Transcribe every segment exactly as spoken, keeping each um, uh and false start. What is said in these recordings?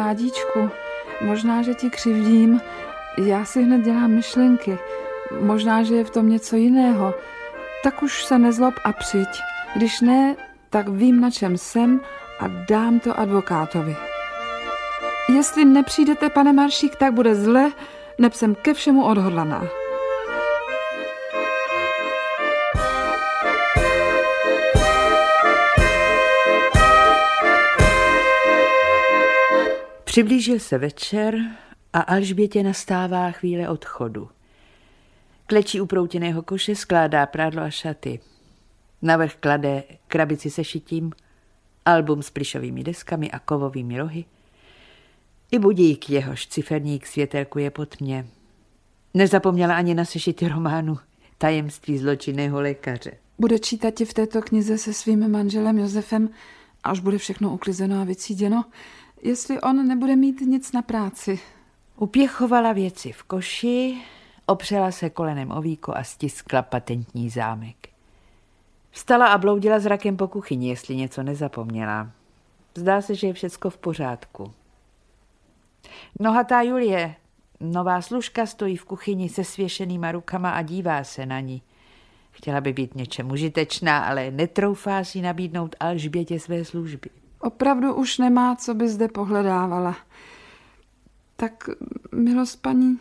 mládíčku, možná, že ti křivdím. Já si hned dělám myšlenky. Možná, že je v tom něco jiného. Tak už se nezlob a přijď. Když ne, tak vím, na čem jsem a dám to advokátovi. Jestli nepřijdete, pane Maršík, tak bude zle, neb jsem ke všemu odhodlaná. Přiblížil se večer a Alžbětě nastává chvíle odchodu. Klečí u proutěného koše, skládá prádlo a šaty. Navrch klade krabici se šitím, album s plyšovými deskami a kovovými rohy. I budík, jehož ciferník světelkuje po tmě. Nezapomněla ani na sešity románu Tajemství zločinného lékaře. Bude čítat v této knize se svým manželem Josefem, až bude všechno uklizeno a vycíděno, jestli on nebude mít nic na práci. Upěchovala věci v koši, opřela se kolenem o víko a stiskla patentní zámek. Vstala a bloudila zrakem po kuchyni, jestli něco nezapomněla. Zdá se, že je všecko v pořádku. Nohatá Julie, nová služka, stojí v kuchyni se svěšenýma rukama a dívá se na ní. Chtěla by být něčem užitečná, ale netroufá si nabídnout Alžbětě své služby. Opravdu už nemá, co by zde pohledávala. Tak, milost paní,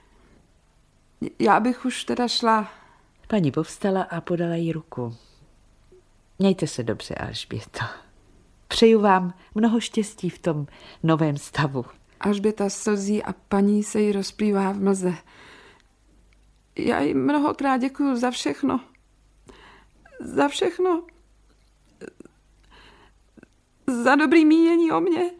já bych už teda šla. Paní povstala a podala jí ruku. Mějte se dobře, Alžběto. Přeju vám mnoho štěstí v tom novém stavu. Alžběta slzí a paní se jí rozplývá v mlze. Já jí mnohokrát děkuju za všechno. Za všechno. Za dobrý mínění o mě.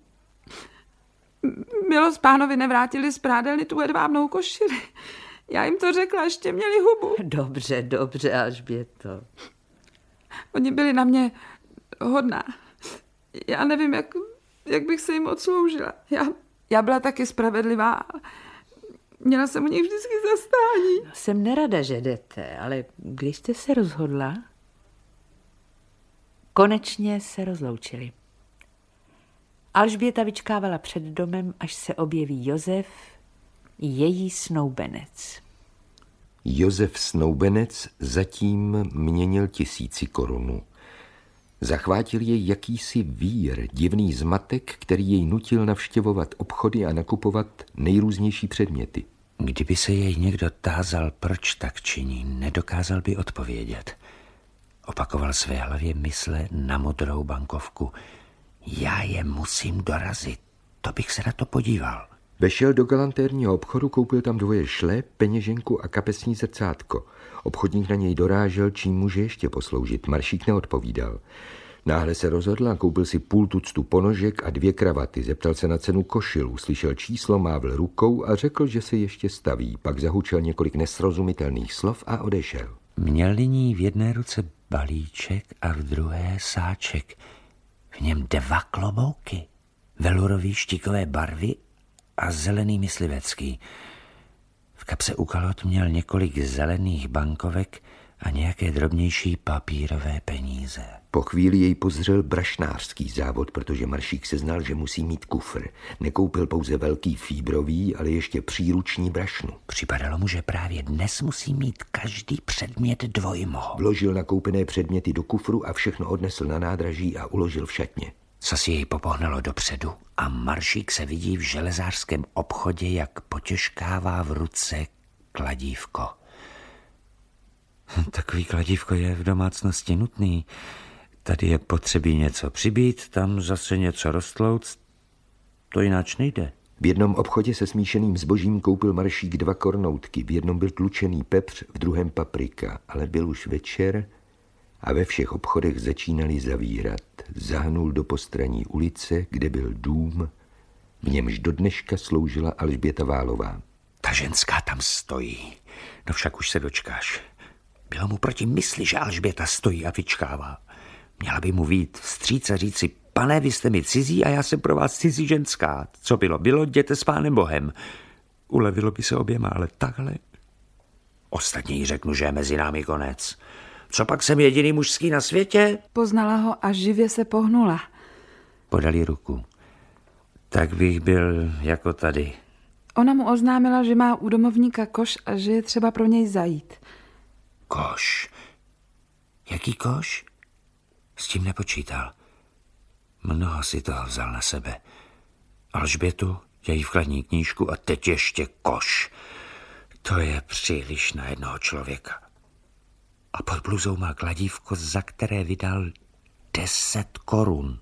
Milost pánovi nevrátili z prádelny tu hedvábnou košili. Já jim to řekla, ještě měli hubu. Dobře, dobře, Alžběto. Oni byli na mě hodná. Já nevím, jak, jak bych se jim odsloužila. Já, já byla taky spravedlivá. Měla jsem u nich vždycky zastání. Jsem nerada, že jdete, ale když jste se rozhodla? Konečně se rozloučili. Alžběta vyčkávala před domem, až se objeví Josef, její snoubenec. Josef Snoubenec zatím měnil tisíci korunu. Zachvátil jej jakýsi vír, divný zmatek, který jej nutil navštěvovat obchody a nakupovat nejrůznější předměty. Kdyby se jej někdo tázal, proč tak činí, nedokázal by odpovědět. Opakoval své hlavě mysle na modrou bankovku. Já je musím dorazit, to bych se na to podíval. Vešel do galantérního obchodu, koupil tam dvoje šle, peněženku a kapesní zrcátko. Obchodník na něj dorážel, čím může ještě posloužit. Maršík neodpovídal. Náhle se rozhodl a koupil si půl tuctu ponožek a dvě kravaty. Zeptal se na cenu košil, uslyšel číslo, mávl rukou a řekl, že se ještě staví. Pak zahučel několik nesrozumitelných slov a odešel. Měl nyní v jedné ruce balíček a v druhé sáček. V něm dva klobouky, velurový štíkové barvy a zelený myslivecký. V kapse u kalhot měl několik zelených bankovek a nějaké drobnější papírové peníze. Po chvíli jej pozřel brašnářský závod, protože Maršík se znal, že musí mít kufr. Nekoupil pouze velký fíbrový, ale ještě příruční brašnu. Připadalo mu, že právě dnes musí mít každý předmět dvojmo. Vložil nakoupené předměty do kufru a všechno odnesl na nádraží a uložil v šatně. Co si jej popohnalo dopředu a Maršík se vidí v železářském obchodě, jak potěžkává v ruce kladívko. Takový kladívko je v domácnosti nutný. Tady je potřebí něco přibít, tam zase něco roztlouct. To jináč nejde. V jednom obchodě se smíšeným zbožím koupil Maršík dva kornoutky. V jednom byl tlučený pepř, v druhém paprika. Ale byl už večer a ve všech obchodech začínali zavírat. Zahnul do postraní ulice, kde byl dům, v němž do dneška sloužila Alžběta Válová. Ta ženská tam stojí. No však už se dočkáš. Bylo mu proti mysli, že Alžběta stojí a vyčkává. Měla by mu vyjít vstříc a říci, pane, vy jste mi cizí a já jsem pro vás cizí ženská. Co bylo, bylo, jděte s pánem Bohem. Ulevilo by se oběma, ale takhle. Ostatně jí řeknu, že je mezi námi konec. Co pak jsem jediný mužský na světě? Poznala ho a živě se pohnula. Podali ruku. Tak bych byl jako tady. Ona mu oznámila, že má u domovníka koš a že je třeba pro něj zajít. Koš? Jaký koš? S tím nepočítal. Mnoho si toho vzal na sebe. Alžbětu, její vkladní knížku a teď ještě koš. To je příliš na jednoho člověka. A pod bluzou má kladívko, za které vydal deset korun.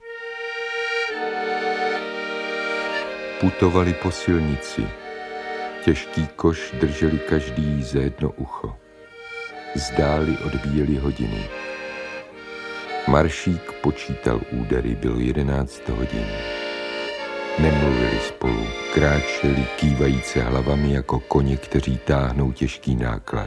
Putovali po silnici. Těžký koš drželi každý za jedno ucho. Zdáli odbíjeli hodiny. Maršík počítal údery, bylo jedenáct hodin. Nemluvili spolu, kráčeli kývajíce hlavami jako koně, kteří táhnou těžký náklad.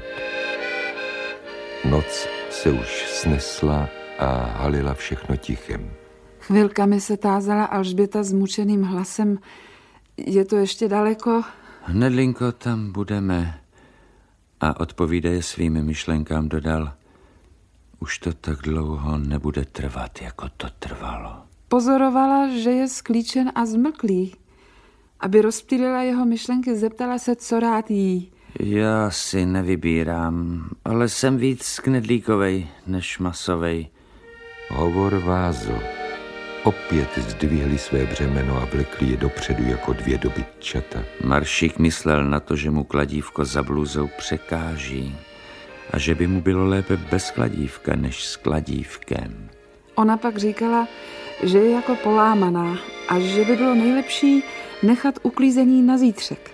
Noc se už snesla a halila všechno tichem. Chvilkami se tázala Alžběta s mučeným hlasem. Je to ještě daleko? Hnedlinko, tam budeme. A odpovídaje svými myšlenkám dodal, už to tak dlouho nebude trvat, jako to trvalo. Pozorovala, že je sklíčen a zmlklý. Aby rozptýlila jeho myšlenky, zeptala se, co rád jí. Já si nevybírám, ale jsem víc knedlíkovej než masovej. Hovor vázl. Opět zdvihli své břemeno a vlekli je dopředu jako dvě dobytčata. Maršík myslel na to, že mu kladívko za bluzou překáží a že by mu bylo lépe bez kladívka než s kladívkem. Ona pak říkala, že je jako polámaná a že by bylo nejlepší nechat uklízení na zítřek.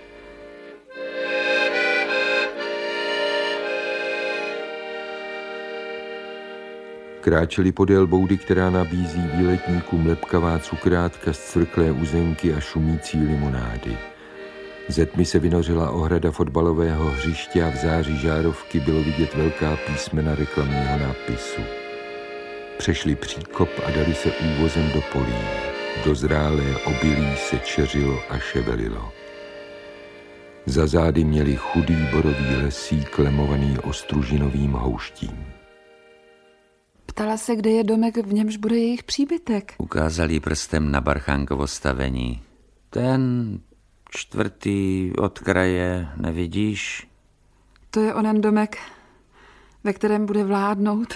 Kráčeli podél boudy, která nabízí výletníkům lepkavá cukrátka z cvrklé uzenky a šumící limonády. Ze tmy se vynořila ohrada fotbalového hřiště a v září žárovky bylo vidět velká písmena reklamního nápisu. Přešli příkop a dali se úvozem do polí. Dozrálé obilí se čeřilo a ševelilo. Za zády měli chudý borový lesík lemovaný ostružinovým houštím. Ptala se, kde je domek, v němž bude jejich příbytek. Ukázal jí prstem na Barchánkovo stavení. Ten čtvrtý od kraje, nevidíš? To je onen domek, ve kterém bude vládnout.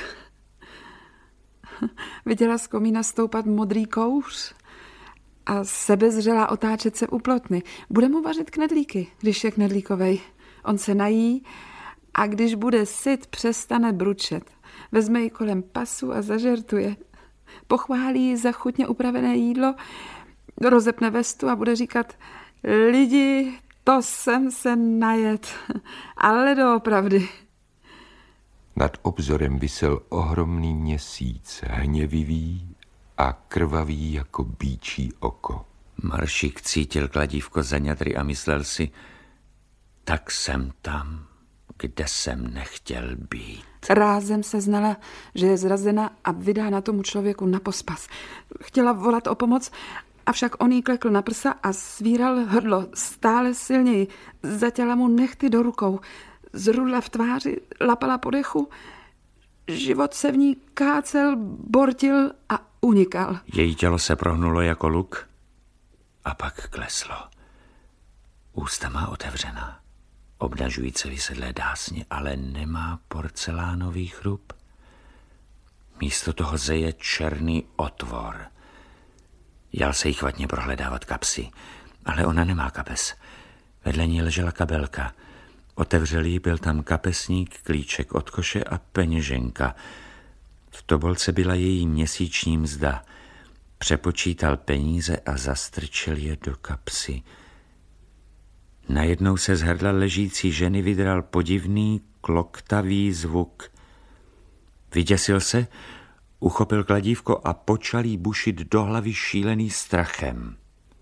Viděla z komína stoupat modrý kouř a sebezřela otáčet se u plotny. Bude mu vařit knedlíky, když je knedlíkovej. On se nají a když bude syt, přestane bručet. Vezme ji kolem pasu a zažertuje. Pochválí ji za chutně upravené jídlo, rozepne vestu a bude říkat: lidi, to jsem se najet, ale doopravdy. Nad obzorem visel ohromný měsíc, hněvivý a krvavý jako býčí oko. Maršík cítil kladívko za ňadry a myslel si, tak jsem tam, kde jsem nechtěl být. Rázem se znala, že je zrazena a vydá na tomu člověku na pospas. Chtěla volat o pomoc, avšak on jí klekl na prsa a svíral hrdlo stále silněji. Zatěla mu nehty do rukou. Zrudla v tváři, lapala po dechu. Život se v ní kácel, bortil a unikal. Její tělo se prohnulo jako luk a pak kleslo. Ústa má otevřená, obnažující vysedlé dásně, ale nemá porcelánový chrup. Místo toho zeje černý otvor. Jal se jí chvatně prohledávat kapsy, ale ona nemá kapes. Vedle ní ležela kabelka. Otevřel jí, byl tam kapesník, klíček od koše a peněženka. V tobolce byla její měsíční mzda. Přepočítal peníze a zastrčil je do kapsy. Najednou se z hrdla ležící ženy vydral podivný, kloktavý zvuk. Vyděsil se, uchopil kladívko a počal jí bušit do hlavy šílený strachem.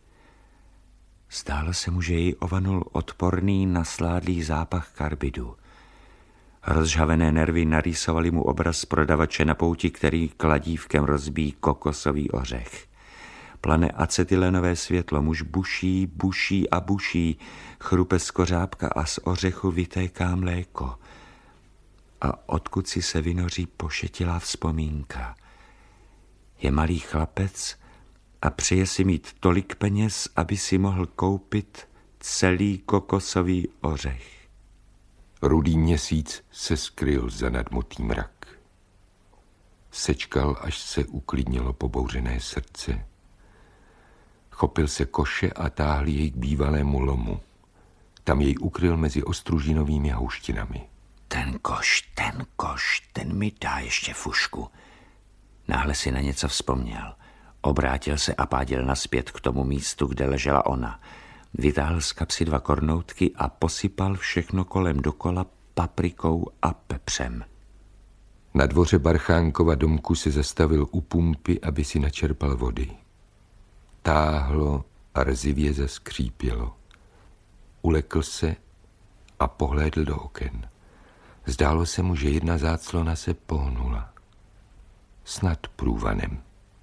Zdálo se mu, že jej ovanul odporný, nasládlý zápach karbidu. Rozžhavené nervy narýsovaly mu obraz prodavače na pouti, který kladívkem rozbíjí kokosový ořech. Plane acetylenové světlo, muž buší, buší a buší, chrupe z kořápka a z ořechu vytéká mléko. A odkud si se vynoří pošetilá vzpomínka. Je malý chlapec a přeje si mít tolik peněz, aby si mohl koupit celý kokosový ořech. Rudý měsíc se skryl za nadmutý mrak. Sečkal, až se uklidnilo pobouřené srdce. Chopil se koše a táhl jej k bývalému lomu. Tam jej ukryl mezi ostružinovými houštinami. Ten koš, ten koš, ten mi dá ještě fušku. Náhle si na něco vzpomněl. Obrátil se a pádil naspět k tomu místu, kde ležela ona. Vytáhl z kapsy dva kornoutky a posypal všechno kolem dokola paprikou a pepřem. Na dvoře Barchánkova domku se zastavil u pumpy, aby si načerpal vody. Táhlo a rzivě zaskřípělo. Ulekl se a pohlédl do oken. Zdálo se mu, že jedna záclona se pohnula. Snad průvanem.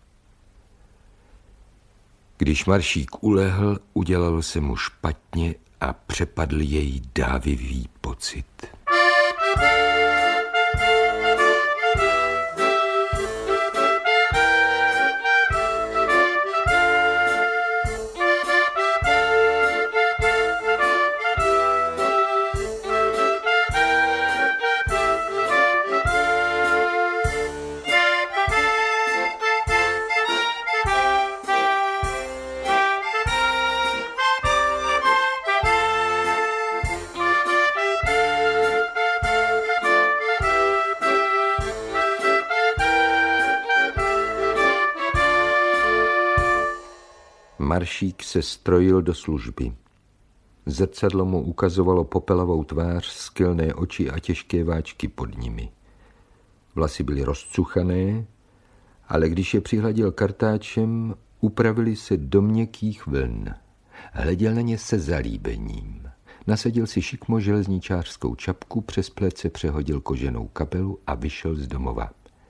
Když Maršík ulehl, udělalo se mu špatně a přepadl jej dávivý pocit. Maršík se strojil do služby. Zrcadlo mu ukazovalo popelavou tvář, skylné oči a těžké váčky pod nimi. Vlasy byly rozcuchané, ale když je přihladil kartáčem, upravili se do měkkých vln. Hleděl na ně se zalíbením. Nasadil si šikmo železničářskou čapku, přes plece přehodil koženou kapelu a vyšel z domova.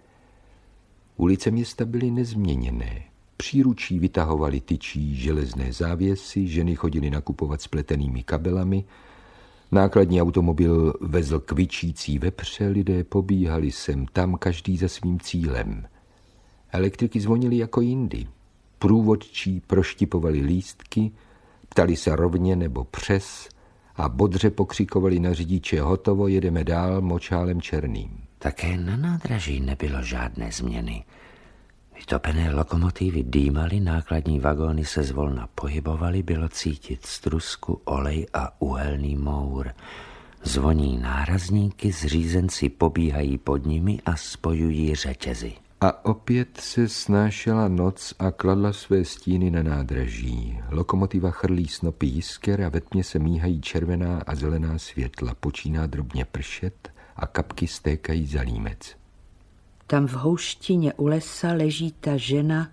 Ulice města byly nezměněné. Příručí vytahovali tyčí železné závěsy, ženy chodily nakupovat s pletenými kabelami, nákladní automobil vezl kvičící vepře, lidé pobíhali sem tam, každý za svým cílem. Elektriky zvonily jako jindy. Průvodčí proštipovali lístky, ptali se rovně nebo přes a bodře pokřikovali na řidiče: hotovo, jedeme dál močálem černým. Také na nádraží nebylo žádné změny. Vytopené lokomotivy dýmaly, nákladní vagóny se zvolna pohybovaly, bylo cítit strusku, olej a uhelný mour. Zvoní nárazníky, zřízenci pobíhají pod nimi a spojují řetězy. A opět se snášela noc a kladla své stíny na nádraží. Lokomotiva chrlí snopy jisker a ve tmě se míhají červená a zelená světla. Počíná drobně pršet a kapky stékají za límec. Tam v houštině u lesa leží ta žena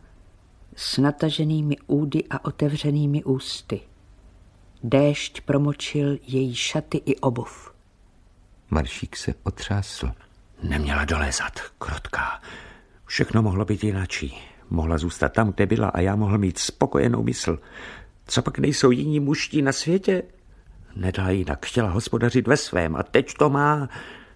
s nataženými údy a otevřenými ústy. Déšť promočil její šaty i obuv. Maršík se otřásl. Neměla dolézat, krotká. Všechno mohlo být jinačí. Mohla zůstat tam, kde byla, a já mohl mít spokojenou mysl. Co pak nejsou jiní mužští na světě? Nedá jinak, chtěla hospodařit ve svém a teď to má.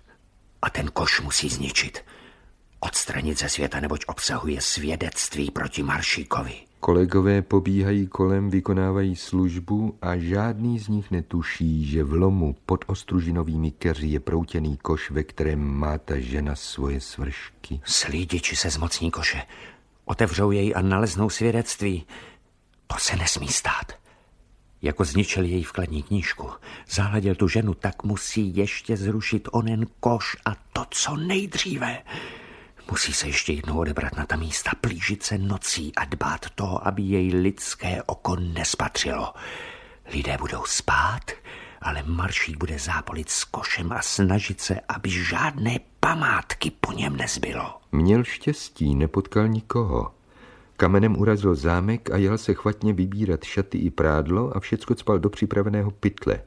A ten koš musí zničit. Odstranit ze světa, neboť obsahuje svědectví proti Maršíkovi. Kolegové pobíhají kolem, vykonávají službu a žádný z nich netuší, že v lomu pod ostružinovými keři je proutěný koš, ve kterém má ta žena svoje svršky. Slídiči se zmocní koše. Otevřou jej a naleznou svědectví. To se nesmí stát. Jako zničil její vkladní knížku, zahladil tu ženu, tak musí ještě zrušit onen koš, a to co nejdříve. Musí se ještě jednou odebrat na ta místa, plížit se nocí a dbát toho, aby jej lidské oko nespatřilo. Lidé budou spát, ale Maršík bude zápolit s košem a snažit se, aby žádné památky po něm nezbylo. Měl štěstí, nepotkal nikoho. Kamenem urazil zámek a jel se chvatně vybírat šaty i prádlo a všecko cpal do připraveného pytle.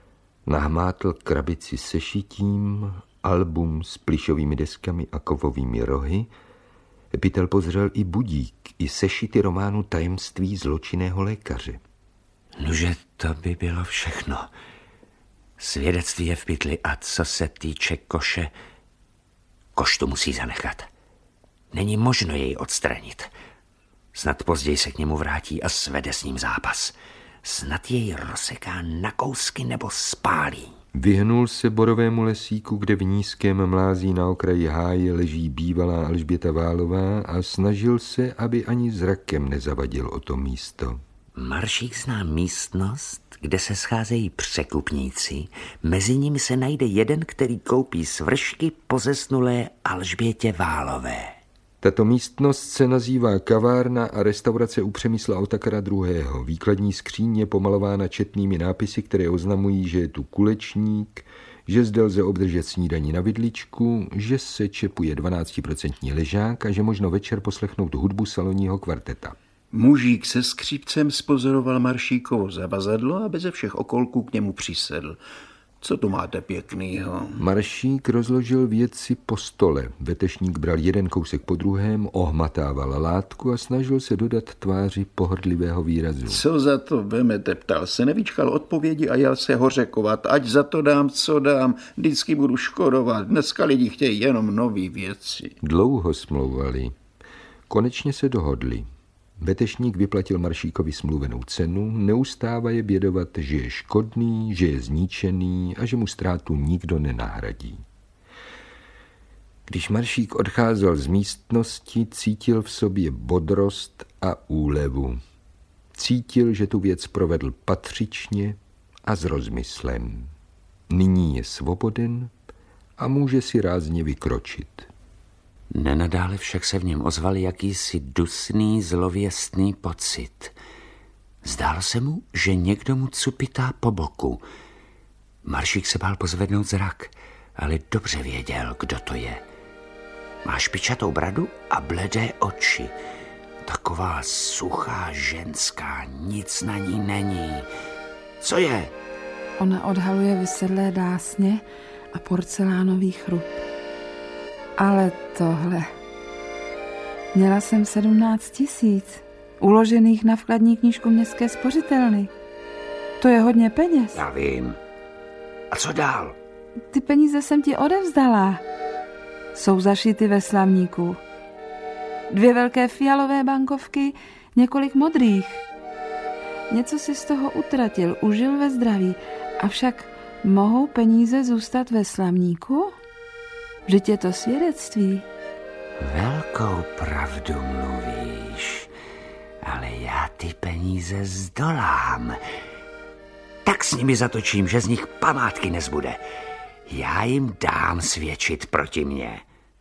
Nahmátl krabici se šitím, album s plišovými deskami a kovovými rohy. Pytel pozřel i budík, i sešity románu Tajemství zločinného lékaře. Nože, to by bylo všechno. Svědectví je v pytli a co se týče koše, koš to musí zanechat. Není možno jej odstranit. Snad později se k němu vrátí a svede s ním zápas. Snad jej rozseká na kousky nebo spálí. Vyhnul se borovému lesíku, kde v nízkém mlází na okraji háje leží bývalá Alžběta Válová a snažil se, aby ani zrakem nezavadil o to místo. Maršík zná místnost, kde se scházejí překupníci. Mezi nimi se najde jeden, který koupí svršky po zesnulé Alžbětě Válové. Tato místnost se nazývá kavárna a restaurace u Přemysla Otakara druhého. Výkladní skříň je pomalována četnými nápisy, které oznamují, že je tu kulečník, že zde lze obdržet snídaní na vidličku, že se čepuje dvanáctiprocentní ležák a že možno večer poslechnout hudbu salonního kvarteta. Mužík se skřípcem spozoroval Maršíkovo zavazadlo a beze všech okolků k němu přisedl. Co tu máte pěknýho? Maršík rozložil věci po stole. Vetešník bral jeden kousek po druhém, ohmatával látku a snažil se dodat tváři pohrdlivého výrazu. Co za to vemete, ptal se, nevyčkal odpovědi a jel se hořekovat. Ať za to dám, co dám, vždycky budu škodovat. Dneska lidi chtějí jenom nový věci. Dlouho smlouvali. Konečně se dohodli. Vetešník vyplatil Maršíkovi smluvenou cenu, neustává je bědovat, že je škodný, že je zničený a že mu ztrátu nikdo nenahradí. Když Maršík odcházel z místnosti, cítil v sobě bodrost a úlevu. Cítil, že tu věc provedl patřičně a s rozmyslem. Nyní je svoboden a může si rázně vykročit. Nenadále však se v něm ozval jakýsi dusný, zlověstný pocit. Zdálo se mu, že někdo mu cupitá po boku. Maršík se bál pozvednout zrak, ale dobře věděl, kdo to je. Má špičatou bradu a bledé oči. Taková suchá ženská, nic na ní není. Co je? Ona odhaluje vysedlé dásně a porcelánový chrup. Ale tohle... Měla jsem sedmnáct tisíc, uložených na vkladní knížku městské spořitelny. To je hodně peněz. Já vím. A co dál? Ty peníze jsem ti odevzdala. Jsou zašity ve slavníku. Dvě velké fialové bankovky, několik modrých. Něco si z toho utratil, užil ve zdraví. Avšak mohou peníze zůstat ve slavníku? Vždyť je to svědectví. Velkou pravdu mluvíš, ale já ty peníze zdolám. Tak s nimi zatočím, že z nich památky nezbude. Já jim dám svědčit proti mně.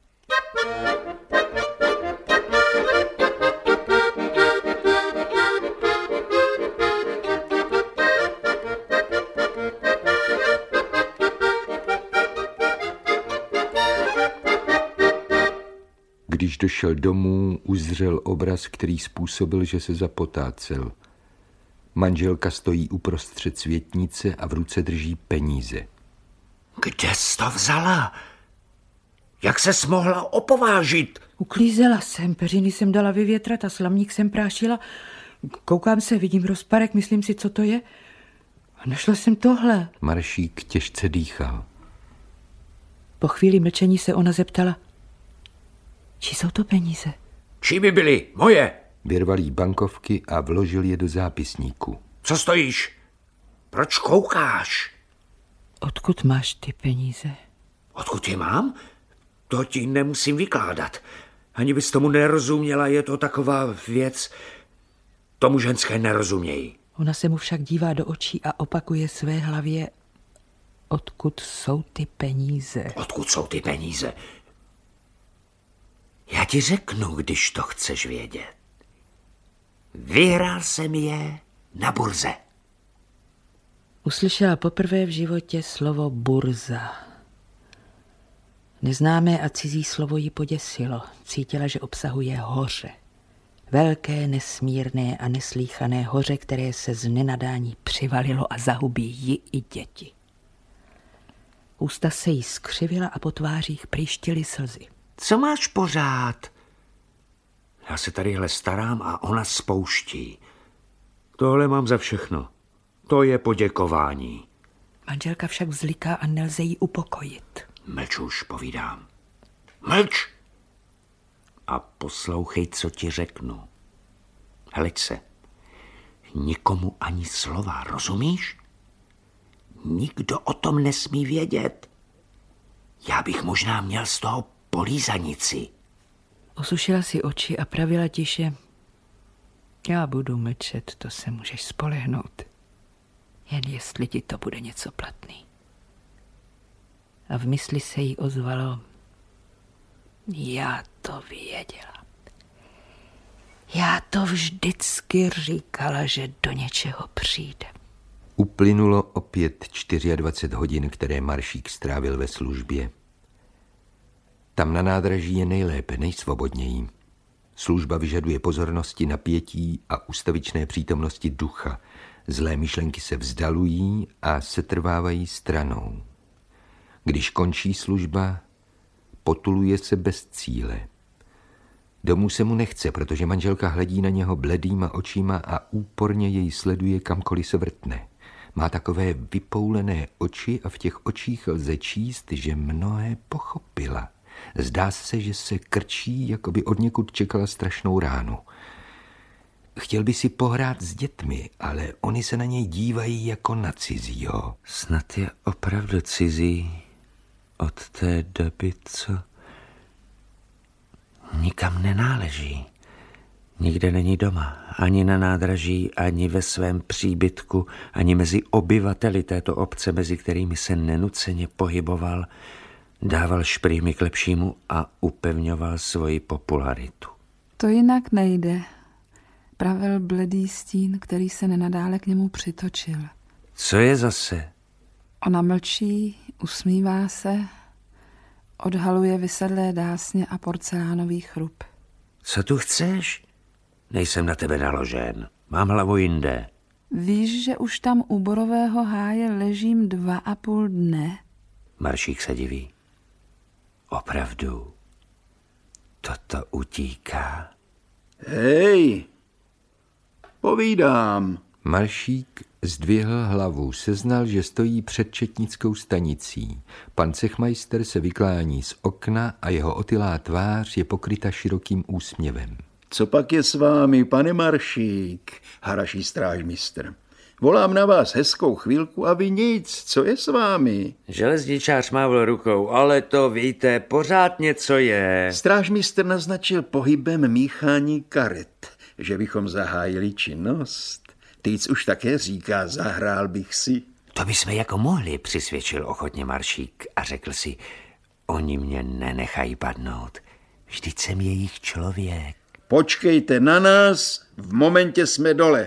Když došel domů, uzřel obraz, který způsobil, že se zapotácel. Manželka stojí uprostřed světnice a v ruce drží peníze. Kde jsi to vzala? Jak ses mohla opovážit? Uklízela jsem, peřiny jsem dala vyvětrat a slamník jsem prášila. Koukám se, vidím rozparek, myslím si, co to je. A našla jsem tohle. Maršík těžce dýchal. Po chvíli mlčení se ona zeptala. Či jsou to peníze? Čí by byly? Moje. Vyrval jí bankovky a vložil je do zápisníku. Co stojíš? Proč koukáš? Odkud máš ty peníze? Odkud je mám? To ti nemusím vykládat. Ani bys tomu nerozuměla, je to taková věc. Tomu ženské nerozumějí. Ona se mu však dívá do očí a opakuje své hlavě. Odkud jsou ty peníze? Odkud jsou ty peníze? Já ti řeknu, když to chceš vědět. Vyhrál jsem je na burze. Uslyšela poprvé v životě slovo burza. Neznámé a cizí slovo ji poděsilo. Cítila, že obsahuje hoře. Velké, nesmírné a neslýchané hoře, které se z nenadání přivalilo a zahubí ji i děti. Ústa se jí skřivila a po tvářích prýštily slzy. Co máš pořád? Já se tadyhle starám a ona spouští. Tohle mám za všechno. To je poděkování. Manželka však vzliká a nelze jí upokojit. Mlč už, povídám. Mlč! A poslouchej, co ti řeknu. Hleď se. Nikomu ani slova, rozumíš? Nikdo o tom nesmí vědět. Já bych možná měl z toho polízanici. Osušila si oči a pravila tiše. Já budu mlčet, to se můžeš spolehnout. Jen jestli ti to bude něco platný. A v mysli se jí ozvalo: já to věděla. Já to vždycky říkala, že do něčeho přijde. Uplynulo opět dvacet čtyři hodin, které Maršík strávil ve službě. Tam na nádraží je nejlépe, nejsvobodněji. Služba vyžaduje pozornosti, napětí a ustavičné přítomnosti ducha. Zlé myšlenky se vzdalují a setrvávají stranou. Když končí služba, potuluje se bez cíle. Domů se mu nechce, protože manželka hledí na něho bledýma očima a úporně jej sleduje, kamkoliv se vrtne. Má takové vypoulené oči a v těch očích lze číst, že mnohé pochopila. Zdá se, že se krčí, jako by odněkud čekala strašnou ránu. Chtěl by si pohrát s dětmi, ale oni se na něj dívají jako na cizího. Snad je opravdu cizí od té doby, co nikam nenáleží. Nikde není doma, ani na nádraží, ani ve svém příbytku, ani mezi obyvateli této obce, mezi kterými se nenuceně pohyboval, dával šprýmy k lepšímu a upevňoval svoji popularitu. To jinak nejde, pravil bledý stín, který se nenadále k němu přitočil. Co je zase? Ona mlčí, usmívá se, odhaluje vysedlé dásně a porcelánový chrup. Co tu chceš? Nejsem na tebe naložen. Mám hlavu jinde. Víš, že už tam u borového háje ležím dva a půl dne? Maršík se diví. Opravdu? Toto utíká? Hej, povídám. Maršík zdvihl hlavu, seznal, že stojí před četnickou stanicí. Pan cechmajster se vyklání z okna a jeho otylá tvář je pokryta širokým úsměvem. Co pak je s vámi, pane Maršík, haraší strážmistr? Volám na vás hezkou chvílku a vy nic. Co je s vámi? Železničář mávl rukou, ale to víte, pořád něco je. Strážmistr naznačil pohybem míchání karet, že bychom zahájili činnost. Týc už také říká, zahrál bych si. To bychom jako mohli, přisvědčil ochotně Maršík a řekl si, oni mě nenechají padnout. Vždyť jsem jejich člověk. Počkejte na nás, v momentě jsme dole.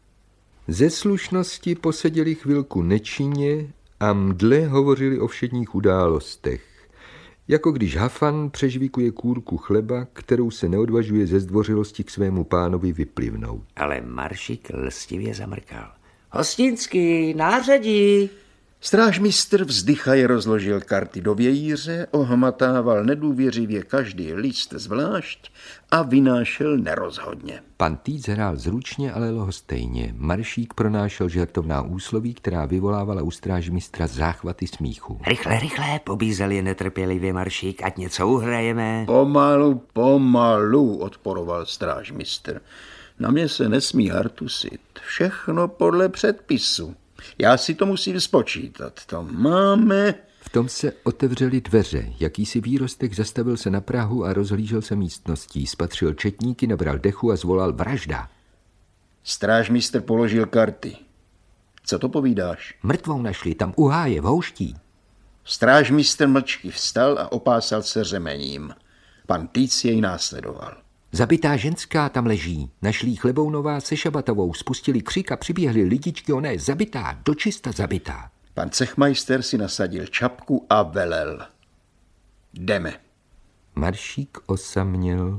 Ze slušnosti poseděli chvilku nečinně a mdle hovořili o všedních událostech. Jako když Hafan přežvíkuje kůrku chleba, kterou se neodvažuje ze zdvořilosti k svému pánovi vyplivnout. Ale Maršík lstivě zamrkal. Hostinský, nářadí. Strážmistr vzdychaje rozložil karty do vějíře, ohmatával nedůvěřivě každý list zvlášť a vynášel nerozhodně. Pan Týc hrál zručně, ale lhostejně. Maršík pronášel žertovná úsloví, která vyvolávala u strážmistra záchvaty smíchu. Rychle, rychle, pobízel je netrpělivě Maršík, ať něco uhrajeme. Pomalu, pomalu, odporoval strážmistr. Na mě se nesmí hartusit. Všechno podle předpisu. Já si to musím spočítat. To máme... V tom se otevřely dveře. Jakýsi výrostek zastavil se na prahu a rozhlížel se místností. Spatřil četníky, nabral dechu a zvolal vražda. Strážmistr položil karty. Co to povídáš? Mrtvou našli, tam u háje, v houští. Strážmistr mlčky vstal a opásal se řemením. Pan Týc jej následoval. Zabitá ženská tam leží. Našli Chlebounová se Šabatovou, spustili křik a přiběhli lidičky, ona je zabitá, dočista zabitá. Pan cechmajster si nasadil čapku a velel. Jdeme. Maršík osaměl,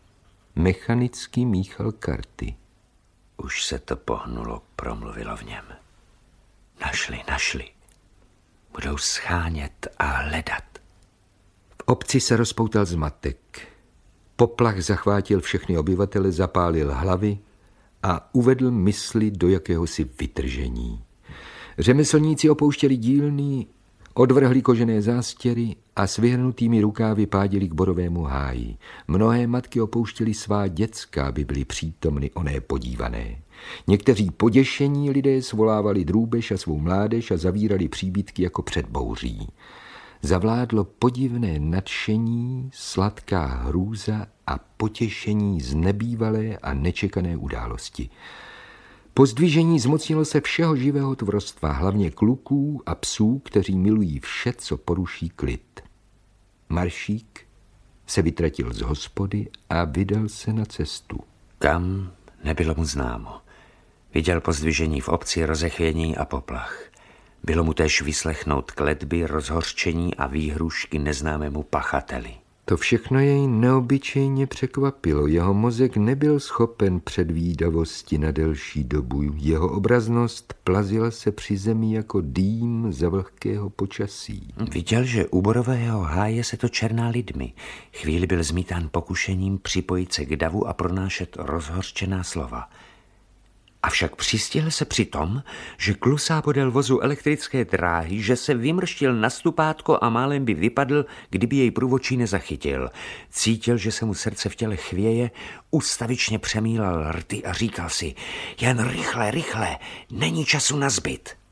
mechanicky míchal karty. Už se to pohnulo, promluvilo v něm. Našli, našli. Budou schánět a hledat. V obci se rozpoutal zmatek. Poplach zachvátil všechny obyvatele, zapálil hlavy a uvedl mysli do jakéhosi vytržení. Řemeslníci opouštěli dílny, Odvrhli kožené zástěry a s vyhrnutými rukávy pádili k borovému háji. Mnohé matky opouštěly svá děcka, aby byly přítomny oné podívané. Někteří poděšení lidé svolávali drůbež a svou mládež a zavírali příbytky jako před bouří. Zavládlo podivné nadšení, sladká hrůza a potěšení z nebývalé a nečekané události. Po zdvižení zmocnilo se všeho živého tvorstva, hlavně kluků a psů, kteří milují vše, co poruší klid. Maršík se vytratil z hospody a vydal se na cestu. Kam nebylo mu známo. Viděl po zdvižení v obci rozechvění a poplach. Bylo mu též vyslechnout kletby, rozhořčení a výhrušky neznámému pachateli. To všechno jej neobyčejně překvapilo. Jeho mozek nebyl schopen předvídavosti na delší dobu. Jeho obraznost plazila se při zemi jako dým za vlhkého počasí. Viděl, že u borového háje se to černá lidmi. Chvíli byl zmítán pokušením připojit se k davu a pronášet rozhořčená slova. Avšak přistihl se při tom, že klusá podél vozu elektrické dráhy, že se vymrštil na stupátko a málem by vypadl, kdyby jej průvodčí nezachytil. Cítil, že se mu srdce v těle chvěje, ustavičně přemílal rty a říkal si, jen rychle, rychle, není času na zbyt.